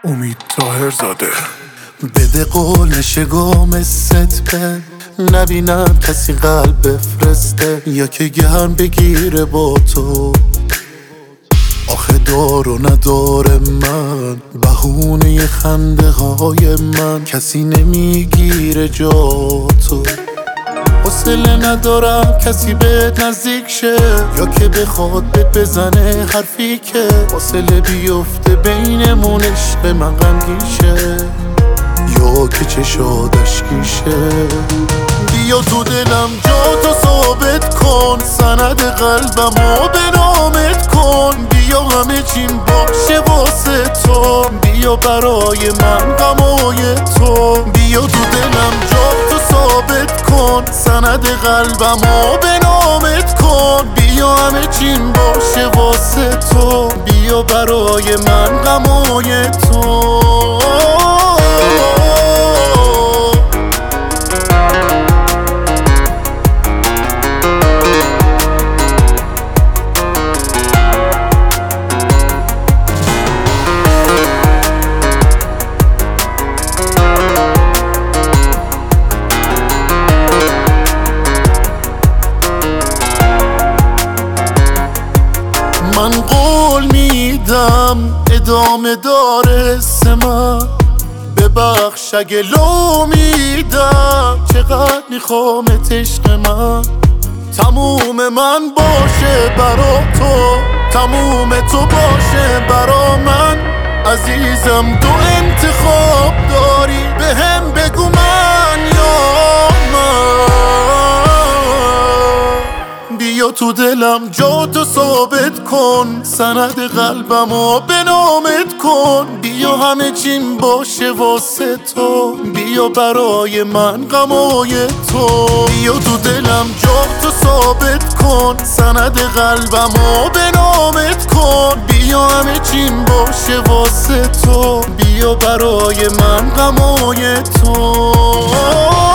امید طاهرزاده. بده قول نشه گام ست بن، نبینم کسی قلب بفرسته یا که گرم بگیره با تو. آخه دار و نداره من، بهونه خنده های من، کسی نمیگیره جا تو. حوصله ندارم کسی بهت نزدیک شه یا که بخواد بهت بزنه حرفی که حوصله بیفته بینمون عشق من غمگین شه یا که چشادش گیشه. بیا تو دلم جا تو ثابت کن، سند قلبمو به نامت کن. بیا همه چیم باشه واسه تو، بیا برای من غمای تو. بیا تو دلم جا تو ثابت کن، سند قلبمو به نامت کن. بیا همه چیم باشه واسه تو، بیا برای من غمای تو. من قول میدم ادامه داره من، ببخش اگه لو میدم. چقدر میخوامت عشق من، تموم من باشه برا تو، تموم تو باشه برا من. عزیزم تو انتخاب داری، بهم بگو من یا من. بیا تو دلم جا تو ثابت کن، سند قلبمو به نامت کن. بیا همه چیم باشه واسه تو، بیا برای من غمای تو. بیا تو دلم جا تو ثابت کن، سند قلبمو به نامت کن. بیا همه چیم باشه واسه تو، بیا برای من غمای تو.